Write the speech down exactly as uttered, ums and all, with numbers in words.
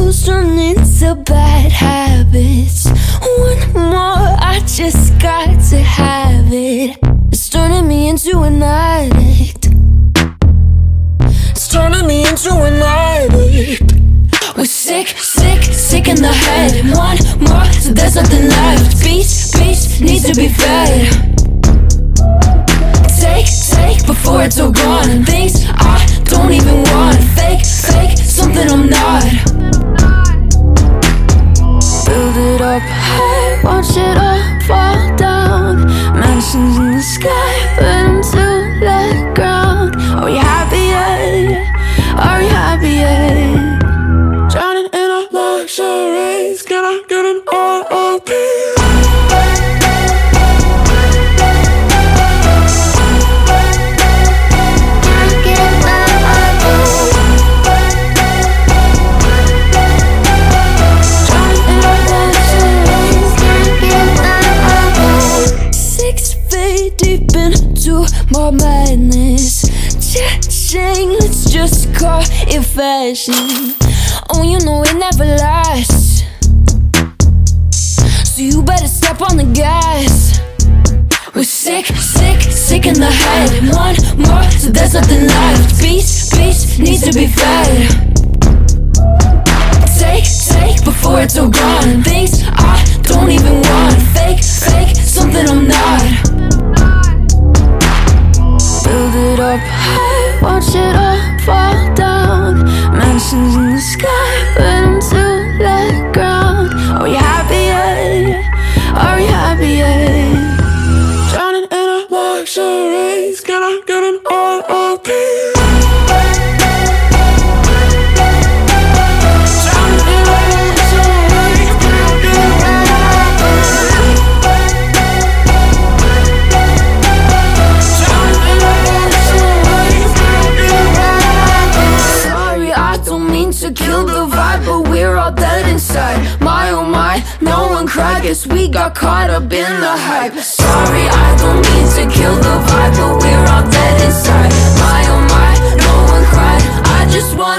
rules turn into bad habits. One more, I just got to have it. It's turning me into an addict. It's turning me into an addict. We're sick, sick, sick in the head. One more, so there's nothing left. Beast, beast, needs to be fed. Take, take, before it's all gone. Things I don't even want. Fake, fake, something I'm not. Build it up high, watch it all fall down. Mansions in the sky, put them to the ground. Are you happy yet? Are you happy yet? Drowning in our luxuries, can I get an R O P? More madness, cha-ching, let's just call it fashion. Oh, you know it never lasts, so you better step on the gas. We're sick, sick, sick in the head. One more, so there's nothing left. Beast, beast, needs to be fed. Take, take, before it's all gone. Things I don't even want. Fake, fake, something I'm not. Build it up high, watch it all fall down. Mansions in the sky, put them to the ground. Are you happy yet? Are you happy yet? Drowning in our luxuries, can I get an R O P? To kill the vibe, but we're all dead inside. My oh my, no one cried, guess we got caught up in the hype. Sorry, I don't mean to kill the vibe, but we're all dead inside. My oh my, no one cried, I just want